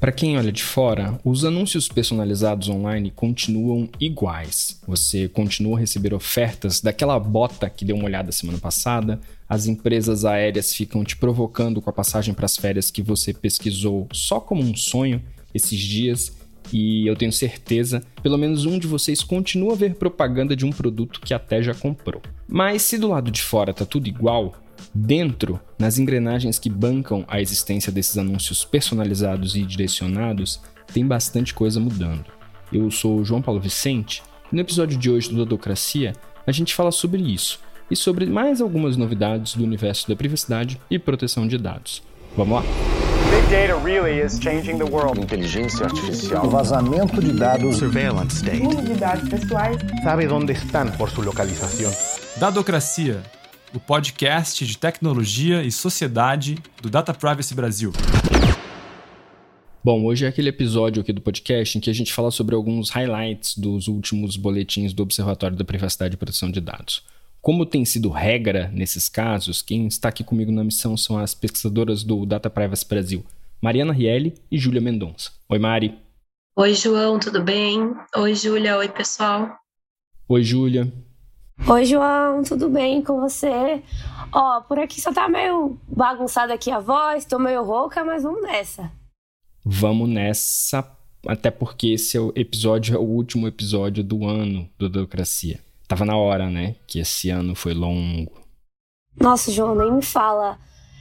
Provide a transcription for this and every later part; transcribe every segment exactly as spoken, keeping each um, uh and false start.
Para quem olha de fora, os anúncios personalizados online continuam iguais. Você continua a receber ofertas daquela bota que deu uma olhada semana passada, as empresas aéreas ficam te provocando com a passagem para as férias que você pesquisou só como um sonho esses dias, e eu tenho certeza, pelo menos um de vocês continua a ver propaganda de um produto que até já comprou. Mas se do lado de fora tá tudo igual, dentro, nas engrenagens que bancam a existência desses anúncios personalizados e direcionados, tem bastante coisa mudando. Eu sou o João Paulo Vicente e no episódio de hoje do Dadocracia a gente fala sobre isso e sobre mais algumas novidades do universo da privacidade e proteção de dados. Vamos lá? Big data really is changing the world. Inteligência artificial. O vazamento de dados. Surveillance state. Uso de dados pessoais. Sabe onde estão por sua localização. Dadocracia, o podcast de tecnologia e sociedade do Data Privacy Brasil. Bom, hoje é aquele episódio aqui do podcast em que a gente fala sobre alguns highlights dos últimos boletins do Observatório da Privacidade e Proteção de Dados. Como tem sido regra nesses casos, quem está aqui comigo na missão são as pesquisadoras do Data Privacy Brasil, Mariana Rielli e Júlia Mendonça. Oi, Mari. Oi, João, tudo bem? Oi, Júlia. Oi, pessoal. Oi, Júlia. Oi, João, tudo bem com você? Ó, por aqui só tá meio bagunçada aqui a voz, tô meio rouca, mas vamos nessa. Vamos nessa, até porque esse episódio é o último episódio do ano do Dadocracia. Tava na hora, né? Que esse ano foi longo. Nossa, João, nem me fala.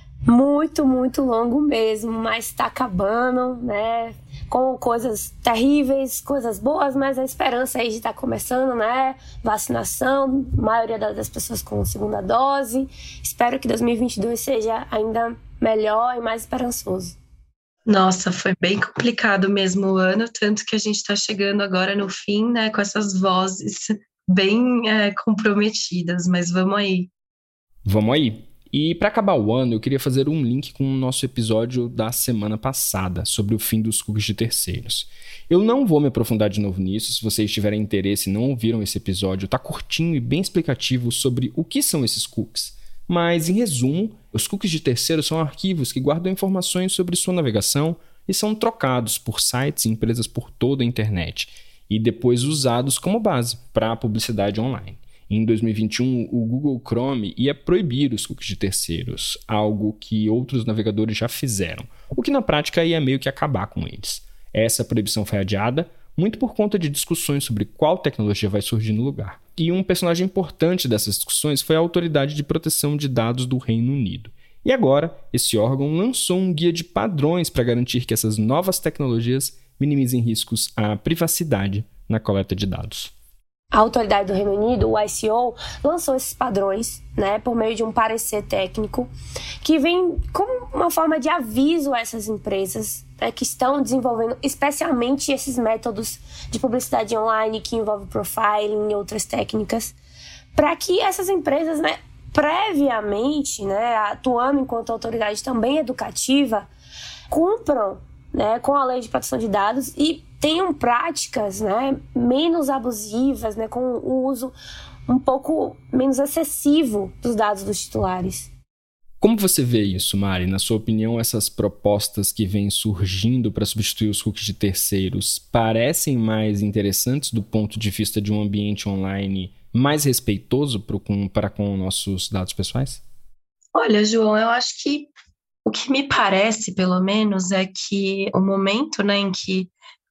Muito, muito longo mesmo, mas tá acabando, né? Com coisas terríveis, coisas boas, mas a esperança aí de estar começando, né? Vacinação, maioria das pessoas com segunda dose. Espero que dois mil e vinte e dois seja ainda melhor e mais esperançoso. Nossa, foi bem complicado mesmo o ano, tanto que a gente tá chegando agora no fim, né? Com essas vozes bem é, comprometidas, mas vamos aí. Vamos aí. E para acabar o ano, eu queria fazer um link com o nosso episódio da semana passada, sobre o fim dos cookies de terceiros. Eu não vou me aprofundar de novo nisso, se vocês tiverem interesse e não ouviram esse episódio, tá curtinho e bem explicativo sobre o que são esses cookies. Mas, em resumo, os cookies de terceiros são arquivos que guardam informações sobre sua navegação e são trocados por sites e empresas por toda a internet, e depois usados como base para a publicidade online. Em dois mil e vinte e um, o Google Chrome ia proibir os cookies de terceiros, algo que outros navegadores já fizeram, o que na prática ia meio que acabar com eles. Essa proibição foi adiada, muito por conta de discussões sobre qual tecnologia vai surgir no lugar. E um personagem importante dessas discussões foi a Autoridade de Proteção de Dados do Reino Unido. E agora, esse órgão lançou um guia de padrões para garantir que essas novas tecnologias minimizem riscos à privacidade na coleta de dados. A Autoridade do Reino Unido, o I C O, lançou esses padrões, né, por meio de um parecer técnico que vem como uma forma de aviso a essas empresas, né, que estão desenvolvendo especialmente esses métodos de publicidade online que envolvem profiling e outras técnicas, para que essas empresas, né, previamente, né, atuando enquanto autoridade também educativa, cumpram, né, com a Lei de Proteção de Dados e tenham práticas, né, menos abusivas, né, com o uso um pouco menos excessivo dos dados dos titulares. Como você vê isso, Mari? Na sua opinião, essas propostas que vêm surgindo para substituir os cookies de terceiros parecem mais interessantes do ponto de vista de um ambiente online mais respeitoso para com nossos dados pessoais? Olha, João, eu acho que o que me parece, pelo menos, é que o momento, né, em que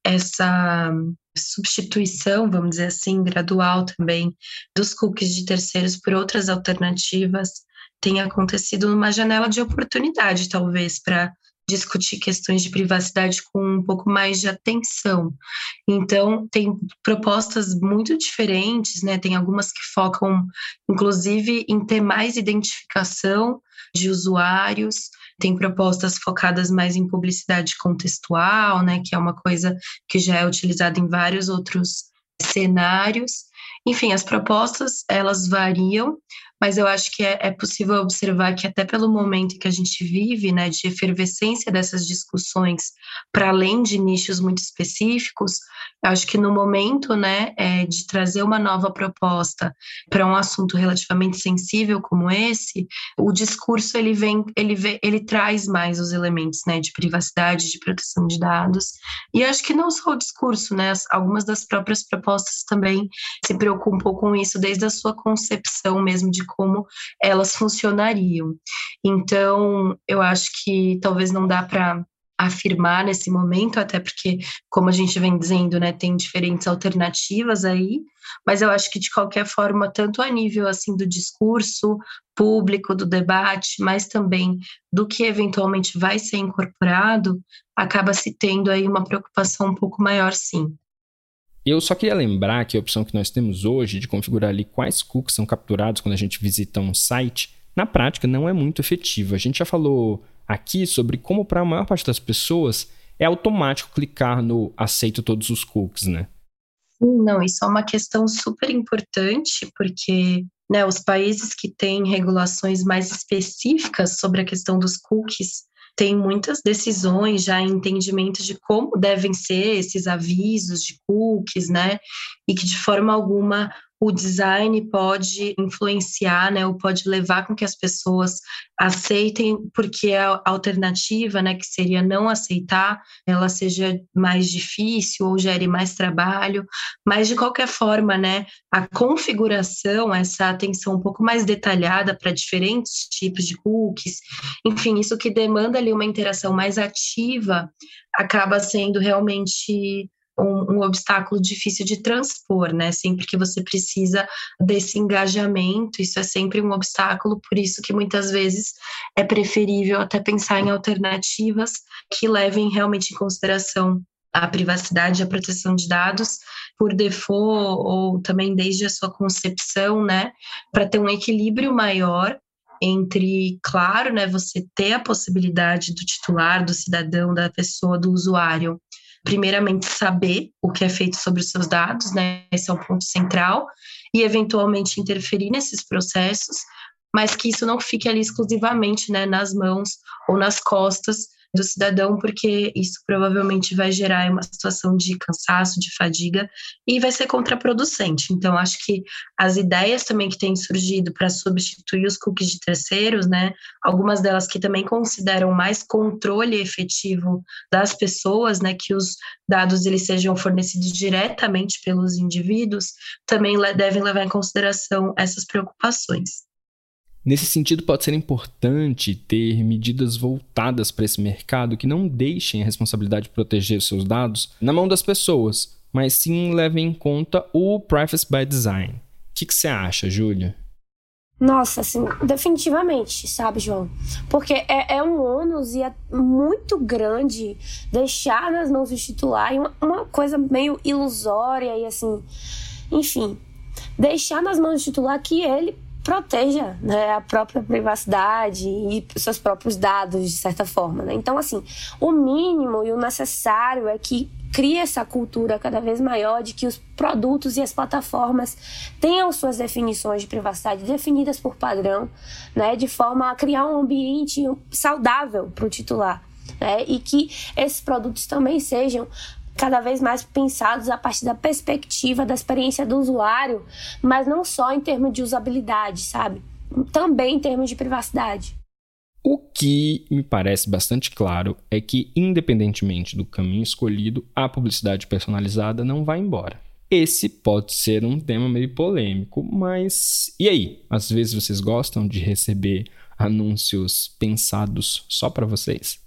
essa substituição, vamos dizer assim, gradual também, dos cookies de terceiros por outras alternativas tem acontecido numa janela de oportunidade, talvez, para discutir questões de privacidade com um pouco mais de atenção. Então, tem propostas muito diferentes, né? Tem algumas que focam, inclusive, em ter mais identificação de usuários, tem propostas focadas mais em publicidade contextual, né? Que é uma coisa que já é utilizada em vários outros cenários. Enfim, as propostas, elas variam, mas eu acho que é, é possível observar que até pelo momento que a gente vive, né, de efervescência dessas discussões para além de nichos muito específicos, eu acho que no momento, né, é, de trazer uma nova proposta para um assunto relativamente sensível como esse, o discurso ele vem, ele, vem, ele traz mais os elementos, né, de privacidade, de proteção de dados, e acho que não só o discurso, né, algumas das próprias propostas também se preocupam com isso desde a sua concepção mesmo de como elas funcionariam. Então, eu acho que talvez não dá para afirmar nesse momento, até porque, como a gente vem dizendo, né, tem diferentes alternativas aí, mas eu acho que de qualquer forma, tanto a nível assim do discurso público, do debate, mas também do que eventualmente vai ser incorporado, acaba se tendo aí uma preocupação um pouco maior, sim. Eu só queria lembrar que a opção que nós temos hoje de configurar ali quais cookies são capturados quando a gente visita um site, na prática não é muito efetiva. A gente já falou aqui sobre como para a maior parte das pessoas é automático clicar no aceito todos os cookies, né? Sim, não, isso é uma questão super importante, porque, né, os países que têm regulações mais específicas sobre a questão dos cookies têm muitas decisões já em entendimento de como devem ser esses avisos de cookies, né? E que de forma alguma o design pode influenciar, né, ou pode levar com que as pessoas aceitem, porque a alternativa, né, que seria não aceitar, ela seja mais difícil ou gere mais trabalho, mas de qualquer forma, né, a configuração, essa atenção um pouco mais detalhada para diferentes tipos de cookies, enfim, isso que demanda ali uma interação mais ativa, acaba sendo realmente Um, um obstáculo difícil de transpor, né? Sempre que você precisa desse engajamento, isso é sempre um obstáculo, por isso que muitas vezes é preferível até pensar em alternativas que levem realmente em consideração a privacidade e a proteção de dados por default ou também desde a sua concepção, né? Para ter um equilíbrio maior entre, claro, né, você ter a possibilidade do titular, do cidadão, da pessoa, do usuário, primeiramente saber o que é feito sobre os seus dados, né? Esse é um ponto central, e eventualmente interferir nesses processos, mas que isso não fique ali exclusivamente, né, nas mãos ou nas costas do cidadão, porque isso provavelmente vai gerar uma situação de cansaço, de fadiga, e vai ser contraproducente. Então, acho que as ideias também que têm surgido para substituir os cookies de terceiros, né, algumas delas que também consideram mais controle efetivo das pessoas, né, que os dados eles sejam fornecidos diretamente pelos indivíduos, também devem levar em consideração essas preocupações. Nesse sentido, pode ser importante ter medidas voltadas para esse mercado que não deixem a responsabilidade de proteger os seus dados na mão das pessoas, mas sim levem em conta o Privacy by Design. O que, que você acha, Júlia? Nossa, assim, definitivamente, sabe, João? Porque é, é um ônus e é muito grande deixar nas mãos do titular, uma, uma coisa meio ilusória e assim, enfim, deixar nas mãos do titular que ele proteja, né, a própria privacidade e seus próprios dados, de certa forma, né? Então, assim, o mínimo e o necessário é que crie essa cultura cada vez maior de que os produtos e as plataformas tenham suas definições de privacidade definidas por padrão, né, de forma a criar um ambiente saudável para o titular, né, e que esses produtos também sejam cada vez mais pensados a partir da perspectiva da experiência do usuário, mas não só em termos de usabilidade, sabe? Também em termos de privacidade. O que me parece bastante claro é que, independentemente do caminho escolhido, a publicidade personalizada não vai embora. Esse pode ser um tema meio polêmico, mas e aí? Às vezes vocês gostam de receber anúncios pensados só para vocês?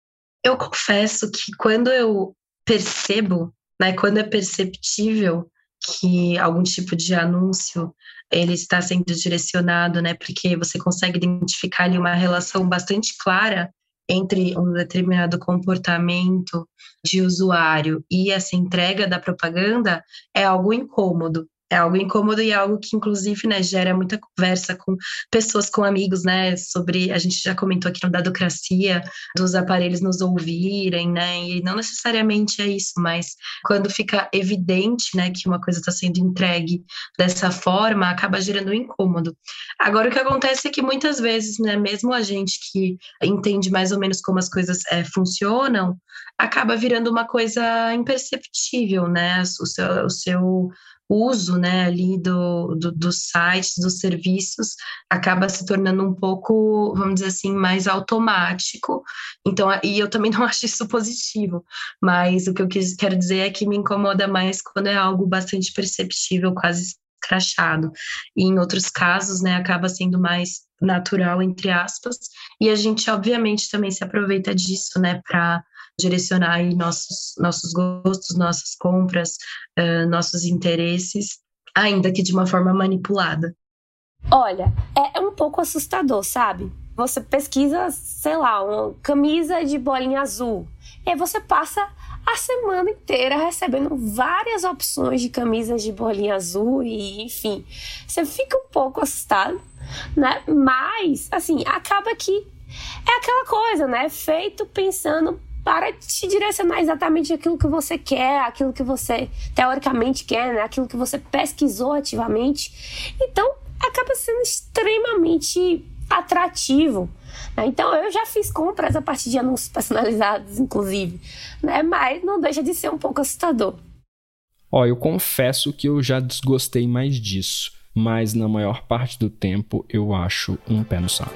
Eu confesso que quando eu percebo, né, quando é perceptível que algum tipo de anúncio ele está sendo direcionado, né, porque você consegue identificar ali uma relação bastante clara entre um determinado comportamento de usuário e essa entrega da propaganda, é algo incômodo, É algo incômodo e algo que, inclusive, né, gera muita conversa com pessoas, com amigos, né, sobre, a gente já comentou aqui no Dadocracia, dos aparelhos nos ouvirem, né, e não necessariamente é isso, mas quando fica evidente, né, que uma coisa está sendo entregue dessa forma, acaba gerando um incômodo. Agora, o que acontece é que muitas vezes, né, mesmo a gente que entende mais ou menos como as coisas é, funcionam, acaba virando uma coisa imperceptível, né, o seu, o seu uso, né, ali do, do, dos sites, dos serviços, acaba se tornando um pouco, vamos dizer assim, mais automático. Então, e eu também não acho isso positivo, mas o que eu quis, quero dizer é que me incomoda mais quando é algo bastante perceptível, quase escrachado. E em outros casos, né, acaba sendo mais natural, entre aspas, e a gente, obviamente, também se aproveita disso, né, para direcionar aí nossos, nossos gostos, nossas compras, uh, nossos interesses, ainda que de uma forma manipulada. Olha, é um pouco assustador, sabe? Você pesquisa, sei lá, uma camisa de bolinha azul, e aí você passa a semana inteira recebendo várias opções de camisas de bolinha azul e, enfim, você fica um pouco assustado, né? Mas, assim, acaba que é aquela coisa, né? Feito pensando para te direcionar exatamente aquilo que você quer, aquilo que você teoricamente quer, né? Aquilo que você pesquisou ativamente. Então, acaba sendo extremamente atrativo, né? Então, eu já fiz compras a partir de anúncios personalizados, inclusive, né? Mas não deixa de ser um pouco assustador. Ó, eu confesso que eu já desgostei mais disso, mas na maior parte do tempo eu acho um pé no saco.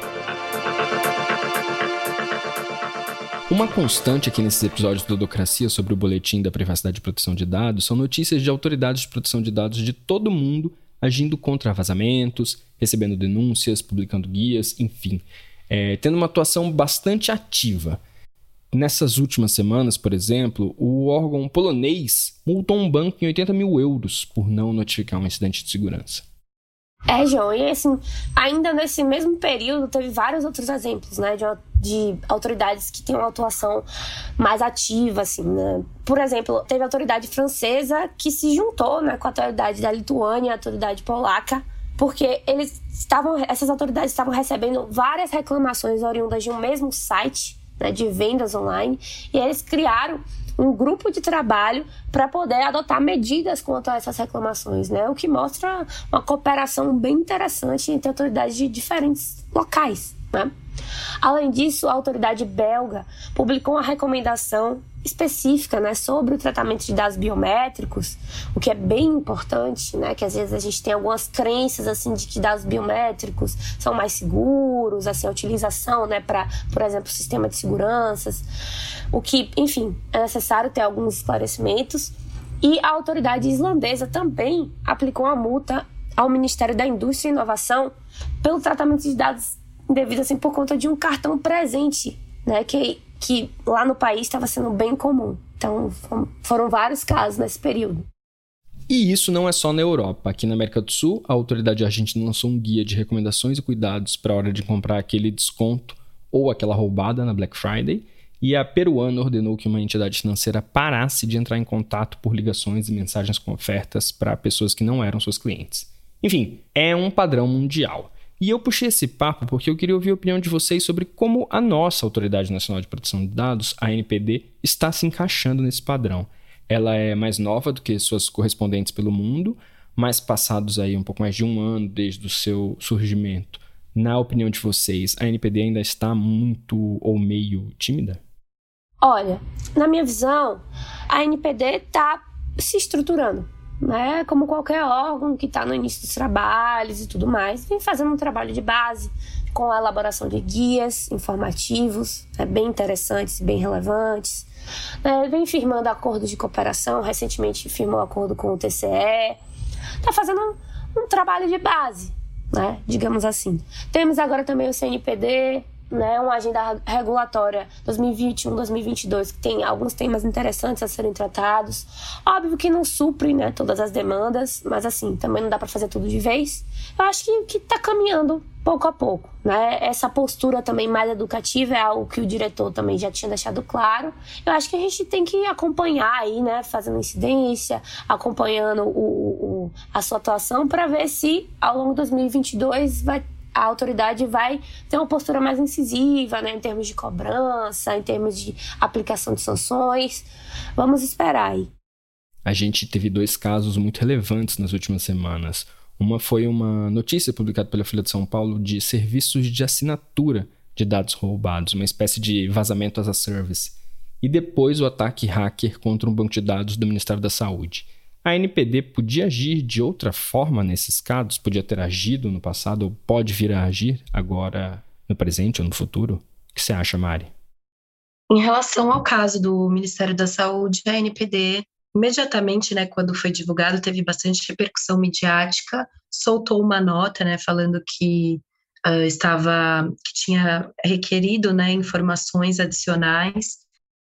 Uma constante aqui nesses episódios do Dadocracia sobre o Boletim da Privacidade e Proteção de Dados são notícias de autoridades de proteção de dados de todo mundo agindo contra vazamentos, recebendo denúncias, publicando guias, enfim, é, tendo uma atuação bastante ativa. Nessas últimas semanas, por exemplo, o órgão polonês multou um banco em oitenta mil euros por não notificar um incidente de segurança. É, João, e assim, ainda nesse mesmo período teve vários outros exemplos, né, de, de autoridades que têm uma atuação mais ativa, assim, né. Por exemplo, teve a autoridade francesa que se juntou, né, com a autoridade da Lituânia, a autoridade polaca, porque eles estavam, essas autoridades estavam recebendo várias reclamações oriundas de um mesmo site, né, de vendas online, e eles criaram um grupo de trabalho para poder adotar medidas contra essas reclamações, né? O que mostra uma cooperação bem interessante entre autoridades de diferentes locais, né? Além disso, a autoridade belga publicou uma recomendação específica, né, sobre o tratamento de dados biométricos, o que é bem importante, né, que às vezes a gente tem algumas crenças assim, de que dados biométricos são mais seguros, assim, a utilização, né, para, por exemplo, sistema de seguranças, o que, enfim, é necessário ter alguns esclarecimentos. E a autoridade islandesa também aplicou uma multa ao Ministério da Indústria e Inovação pelo tratamento de dados indevidos, assim, por conta de um cartão presente, né, que, que lá no país estava sendo bem comum. Então, foram vários casos nesse período. E isso não é só na Europa. Aqui na América do Sul, a autoridade argentina lançou um guia de recomendações e cuidados para a hora de comprar aquele desconto ou aquela roubada na Black Friday, e a peruana ordenou que uma entidade financeira parasse de entrar em contato por ligações e mensagens com ofertas para pessoas que não eram seus clientes. Enfim, é um padrão mundial. E eu puxei esse papo porque eu queria ouvir a opinião de vocês sobre como a nossa Autoridade Nacional de Proteção de Dados, a A N P D, está se encaixando nesse padrão. Ela é mais nova do que suas correspondentes pelo mundo, mas passados aí um pouco mais de um ano desde o seu surgimento. Na opinião de vocês, a A N P D ainda está muito ou meio tímida? Olha, na minha visão, a A N P D está se estruturando, né? Como qualquer órgão que está no início dos trabalhos e tudo mais, vem fazendo um trabalho de base com a elaboração de guias informativos, né, bem interessantes e bem relevantes. Né? Vem firmando acordos de cooperação, recentemente firmou acordo com o T C E. Está fazendo um, um trabalho de base, né? Digamos assim. Temos agora também o C N P D, né, uma agenda regulatória dois mil e vinte e um, dois mil e vinte e dois, que tem alguns temas interessantes a serem tratados. Óbvio que não supre, né, todas as demandas, mas assim, também não dá para fazer tudo de vez. Eu acho que, que tá caminhando pouco a pouco, né? Essa postura também mais educativa é algo que o diretor também já tinha deixado claro. Eu acho que a gente tem que acompanhar aí, né, fazendo incidência, acompanhando o, o, a sua atuação para ver se ao longo de dois mil e vinte e dois vai a autoridade vai ter uma postura mais incisiva, né, em termos de cobrança, em termos de aplicação de sanções. Vamos esperar aí. A gente teve dois casos muito relevantes nas últimas semanas. Uma foi uma notícia publicada pela Folha de São Paulo de serviços de assinatura de dados roubados, uma espécie de vazamento as a service. E depois o ataque hacker contra um banco de dados do Ministério da Saúde. A N P D podia agir de outra forma nesses casos? Podia ter agido no passado ou pode vir a agir agora no presente ou no futuro? O que você acha, Mari? Em relação ao caso do Ministério da Saúde, a N P D, imediatamente, né, quando foi divulgado, teve bastante repercussão midiática, soltou uma nota, né, falando que uh, estava, que tinha requerido, né, informações adicionais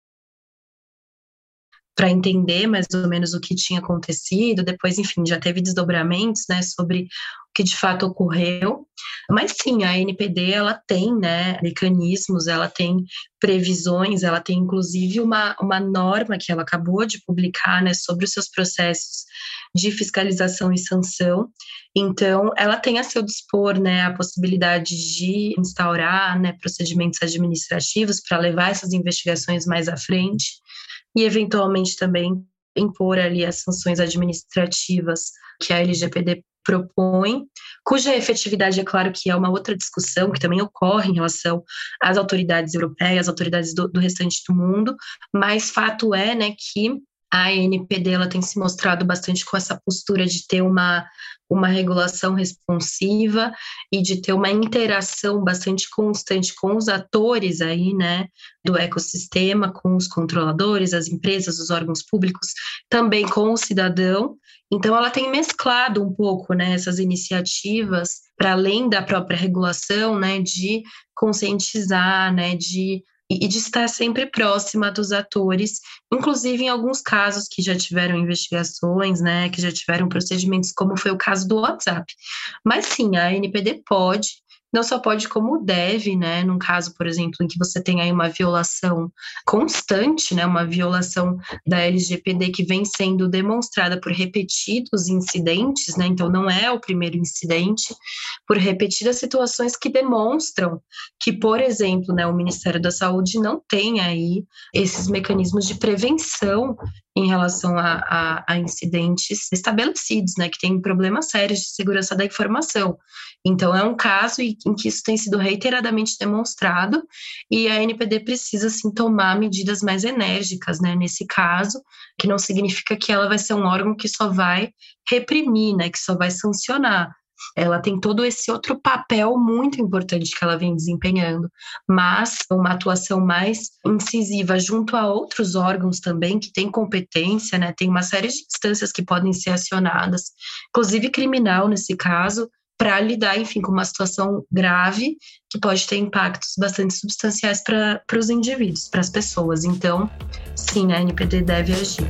para entender mais ou menos o que tinha acontecido. Depois, enfim, já teve desdobramentos, né, sobre o que de fato ocorreu. Mas sim, a N P D, ela tem, né, mecanismos, ela tem previsões, ela tem inclusive uma, uma norma que ela acabou de publicar, né, sobre os seus processos de fiscalização e sanção. Então, ela tem a seu dispor, né, a possibilidade de instaurar, né, procedimentos administrativos para levar essas investigações mais à frente e, eventualmente, também impor ali as sanções administrativas que a L G P D propõe, cuja efetividade, é claro que é uma outra discussão que também ocorre em relação às autoridades europeias, às autoridades do, do restante do mundo, mas fato é, né, que a N P D ela tem se mostrado bastante com essa postura de ter uma, uma regulação responsiva e de ter uma interação bastante constante com os atores aí, né, do ecossistema, com os controladores, as empresas, os órgãos públicos, também com o cidadão. Então, ela tem mesclado um pouco, né, essas iniciativas, para além da própria regulação, né, de conscientizar, né, de e de estar sempre próxima dos atores, inclusive em alguns casos que já tiveram investigações, né, que já tiveram procedimentos, como foi o caso do WhatsApp. Mas sim, a N P D pode, não só pode como deve, né, num caso, por exemplo, em que você tem aí uma violação constante, né, uma violação da L G P D que vem sendo demonstrada por repetidos incidentes, né, então não é o primeiro incidente, por repetidas situações que demonstram que, por exemplo, né, o Ministério da Saúde não tem aí esses mecanismos de prevenção em relação a, a, a incidentes estabelecidos, né, que tem problemas sérios de segurança da informação. Então, é um caso em que isso tem sido reiteradamente demonstrado e a N P D precisa, sim, tomar medidas mais enérgicas, né, nesse caso, que não significa que ela vai ser um órgão que só vai reprimir, né, que só vai sancionar. Ela tem todo esse outro papel muito importante que ela vem desempenhando, mas uma atuação mais incisiva junto a outros órgãos também que têm competência, né? Tem uma série de instâncias que podem ser acionadas, inclusive criminal nesse caso, para lidar, enfim, com uma situação grave que pode ter impactos bastante substanciais para os indivíduos, para as pessoas. Então, sim, a N P D deve agir.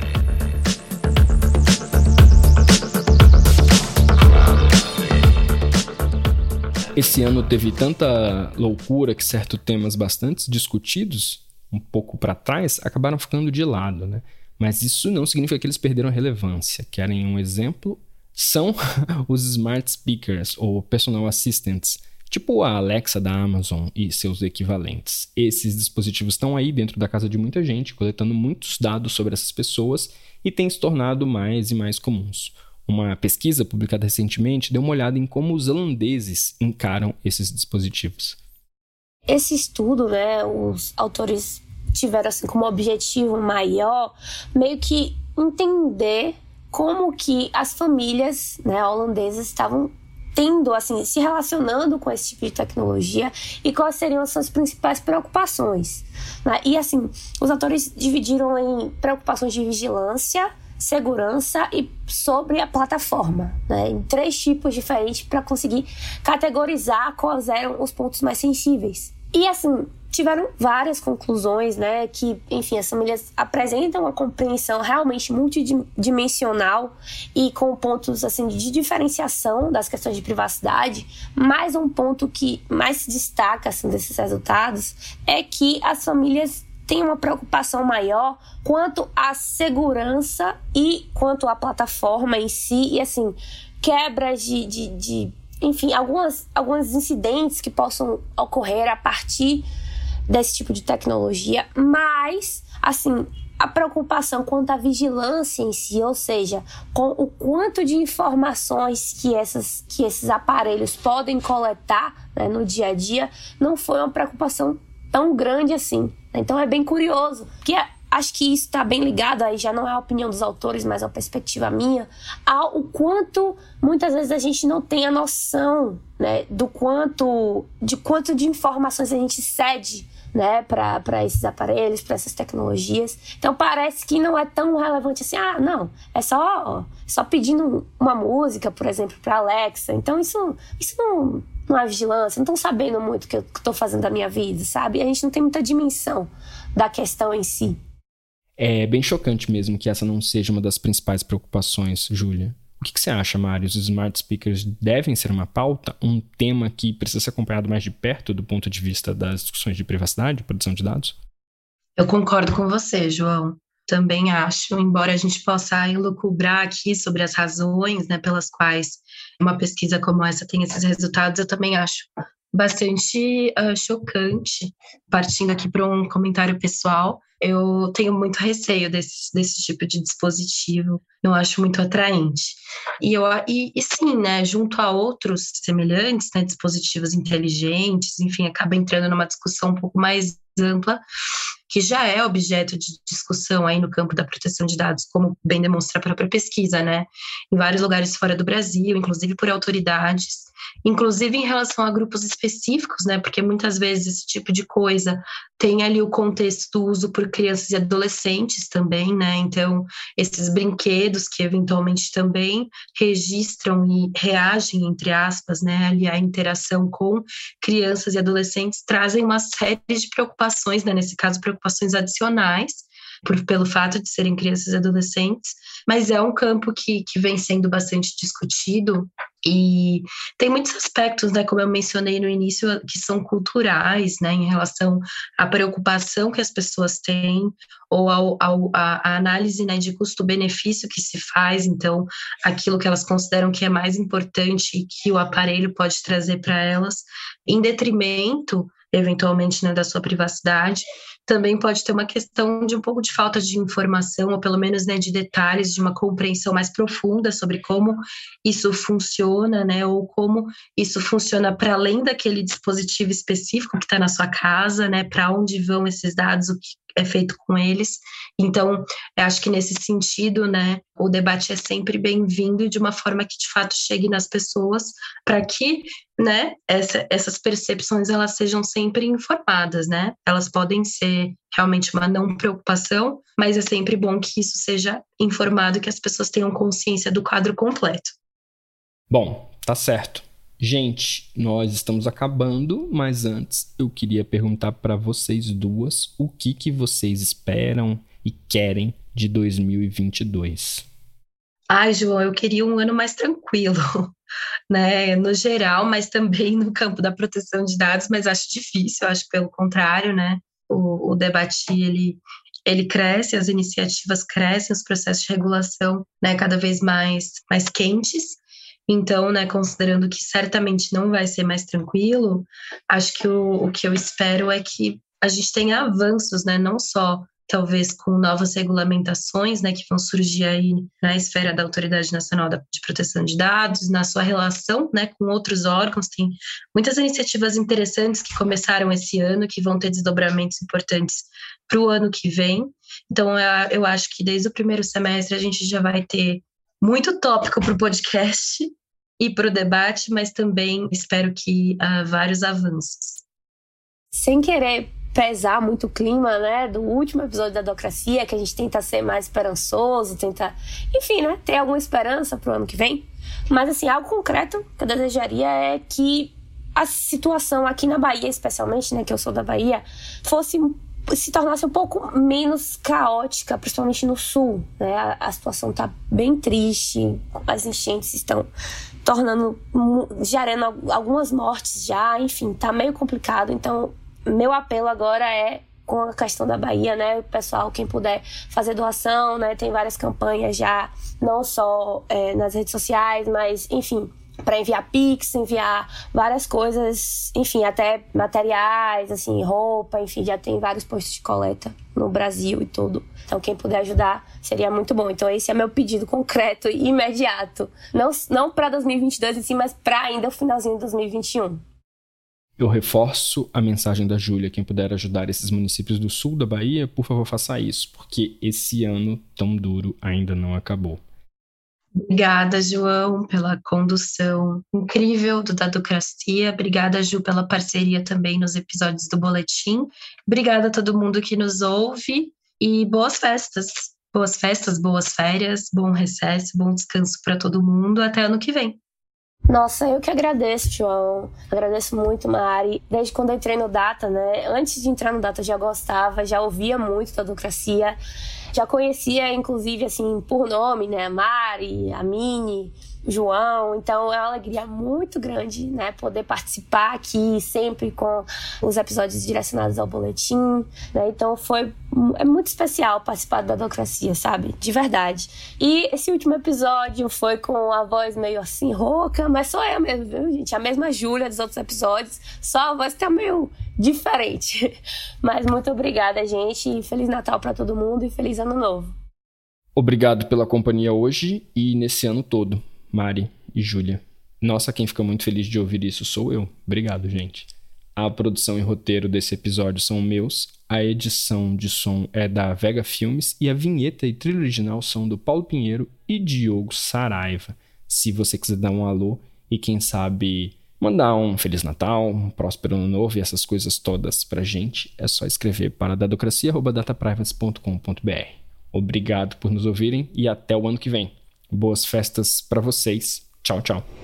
Esse ano teve tanta loucura que certos temas bastante discutidos, um pouco para trás, acabaram ficando de lado, né? Mas isso não significa que eles perderam a relevância. Querem um exemplo? São os Smart Speakers, ou Personal Assistants, tipo a Alexa da Amazon e seus equivalentes. Esses dispositivos estão aí dentro da casa de muita gente, coletando muitos dados sobre essas pessoas e têm se tornado mais e mais comuns. Uma pesquisa publicada recentemente deu uma olhada em como os holandeses encaram esses dispositivos. Esse estudo, né, os autores tiveram assim, como objetivo maior meio que entender como que as famílias, né, holandesas estavam tendo, assim, se relacionando com esse tipo de tecnologia e quais seriam as suas principais preocupações, né? E assim, os autores dividiram em preocupações de vigilância, segurança e sobre a plataforma, né, em três tipos diferentes para conseguir categorizar quais eram os pontos mais sensíveis E assim, tiveram várias conclusões, né, que, enfim, as famílias apresentam uma compreensão realmente multidimensional e com pontos, assim, de diferenciação das questões de privacidade, mas um ponto que mais se destaca, assim, desses resultados é que as famílias têm uma preocupação maior quanto à segurança e quanto à plataforma em si, e, assim, quebras de, de, de enfim, algumas, alguns incidentes que possam ocorrer a partir desse tipo de tecnologia, mas, assim, a preocupação quanto à vigilância em si, ou seja, com o quanto de informações que, essas, que esses aparelhos podem coletar, né, no dia a dia, não foi uma preocupação tão grande assim. Então é bem curioso, porque acho que isso está bem ligado, aí já não é a opinião dos autores, mas é uma perspectiva minha, ao quanto muitas vezes a gente não tem a noção, né, do quanto de quanto de informações a gente cede, né, para esses aparelhos, para essas tecnologias. Então parece que não é tão relevante assim, ah, não, é só, só pedindo uma música, por exemplo, para Alexa. Então isso, isso não, não é vigilância, não estão sabendo muito o que eu estou fazendo da minha vida, sabe? A gente não tem muita dimensão da questão em si. É bem chocante mesmo que essa não seja uma das principais preocupações, Júlia. O que, que você acha, Mário? Os smart speakers devem ser uma pauta? Um tema que precisa ser acompanhado mais de perto do ponto de vista das discussões de privacidade e proteção de dados? Eu concordo com você, João. Também acho, embora a gente possa elucubrar aqui sobre as razões, né, pelas quais uma pesquisa como essa tem esses resultados, eu também acho bastante uh, chocante. Partindo aqui para um comentário pessoal, eu tenho muito receio desse, desse tipo de dispositivo, não acho muito atraente. E, eu, e, e sim, né, junto a outros semelhantes, né, dispositivos inteligentes, enfim, acaba entrando numa discussão um pouco mais ampla, que já é objeto de discussão aí no campo da proteção de dados, como bem demonstra a própria pesquisa, né, em vários lugares fora do Brasil, inclusive por autoridades, inclusive em relação a grupos específicos, né, porque muitas vezes esse tipo de coisa tem ali o contexto do uso por crianças e adolescentes também, né, então esses brinquedos que eventualmente também registram e reagem, entre aspas, né, ali a interação com crianças e adolescentes trazem uma série de preocupações, né, nesse caso preocupações adicionais, Por, pelo fato de serem crianças e adolescentes, mas é um campo que, que vem sendo bastante discutido e tem muitos aspectos, né, como eu mencionei no início, que são culturais, né, em relação à preocupação que as pessoas têm ou ao, ao, a, a análise, né, de custo-benefício que se faz, então aquilo que elas consideram que é mais importante e que o aparelho pode trazer para elas, em detrimento, eventualmente, né, da sua privacidade. Também pode ter uma questão de um pouco de falta de informação, ou pelo menos, né, de detalhes, de uma compreensão mais profunda sobre como isso funciona, né, ou como isso funciona para além daquele dispositivo específico que está na sua casa, né, para onde vão esses dados, o que é feito com eles. Então, eu acho que nesse sentido, né, o debate é sempre bem-vindo de uma forma que de fato chegue nas pessoas para que, né, essa, essas percepções elas sejam sempre informadas, né? Elas podem ser realmente uma não preocupação, mas é sempre bom que isso seja informado, que as pessoas tenham consciência do quadro completo. Bom, tá certo. Gente, nós estamos acabando, mas antes eu queria perguntar para vocês duas o que, que vocês esperam e querem de dois mil e vinte e dois. Ai, João, eu queria um ano mais tranquilo, né, no geral, mas também no campo da proteção de dados, mas acho difícil, acho pelo contrário, né, o, o debate, ele, ele cresce, as iniciativas crescem, os processos de regulação, né, cada vez mais, mais quentes. Então, né, considerando que certamente não vai ser mais tranquilo, acho que o, o que eu espero é que a gente tenha avanços, né, não só talvez com novas regulamentações, né, que vão surgir aí na esfera da Autoridade Nacional de Proteção de Dados, na sua relação, né, com outros órgãos. Tem muitas iniciativas interessantes que começaram esse ano, que vão ter desdobramentos importantes para o ano que vem. Então, eu, eu acho que desde o primeiro semestre a gente já vai ter muito tópico para o podcast e para o debate, mas também espero que uh, vários avanços. Sem querer pesar muito o clima, né, do último episódio da Docracia, que a gente tenta ser mais esperançoso, tenta, enfim, né, ter alguma esperança pro ano que vem. Mas, assim, algo concreto que eu desejaria é que a situação aqui na Bahia, especialmente, né, que eu sou da Bahia, fosse se tornasse um pouco menos caótica, principalmente no sul, né? A, a situação está bem triste, as enchentes estão tornando, gerando algumas mortes já, enfim, tá meio complicado. Então, meu apelo agora é com a questão da Bahia, né? O pessoal, quem puder fazer doação, né? Tem várias campanhas já, não só é, nas redes sociais, mas, enfim, para enviar Pix, enviar várias coisas, enfim, até materiais, assim, roupa, enfim, já tem vários postos de coleta no Brasil e tudo. Então, quem puder ajudar, seria muito bom. Então, esse é meu pedido concreto e imediato. Não, não para dois mil e vinte e dois, assim, mas para ainda o finalzinho de dois mil e vinte e um. Eu reforço a mensagem da Júlia. Quem puder ajudar esses municípios do sul da Bahia, por favor, faça isso, porque esse ano tão duro ainda não acabou. Obrigada, João, pela condução incrível do Dadocracia. Obrigada, Ju, pela parceria também nos episódios do Boletim. Obrigada a todo mundo que nos ouve e boas festas. Boas festas, boas férias, bom recesso, bom descanso para todo mundo. Até ano que vem. Nossa, eu que agradeço, João. Agradeço muito, Mari. Desde quando eu entrei no Data, né? Antes de entrar no Data, eu já gostava, já ouvia muito Dadocracia. Já conhecia, inclusive, assim, por nome, né? A Mari, a Mini, o João. Então, é uma alegria muito grande, né? Poder participar aqui sempre com os episódios direcionados ao boletim, né? Então, foi é muito especial participar da Dadocracia, sabe? De verdade. E esse último episódio foi com a voz meio assim, rouca, mas só eu mesmo, viu, gente? A mesma Júlia dos outros episódios, só a voz tá meio diferente. Mas muito obrigada, gente. E Feliz Natal para todo mundo e Feliz Ano Novo. Obrigado pela companhia hoje e nesse ano todo, Mari e Júlia. Nossa, quem fica muito feliz de ouvir isso sou eu. Obrigado, gente. A produção e roteiro desse episódio são meus, a edição de som é da Vega Filmes e a vinheta e trilha original são do Paulo Pinheiro e Diogo Saraiva. Se você quiser dar um alô e quem sabe mandar um Feliz Natal, um próspero Ano Novo e essas coisas todas pra gente, é só escrever para dadocracia arroba dataprivacy ponto com ponto b r. Obrigado por nos ouvirem e até o ano que vem. Boas festas pra vocês. Tchau, tchau.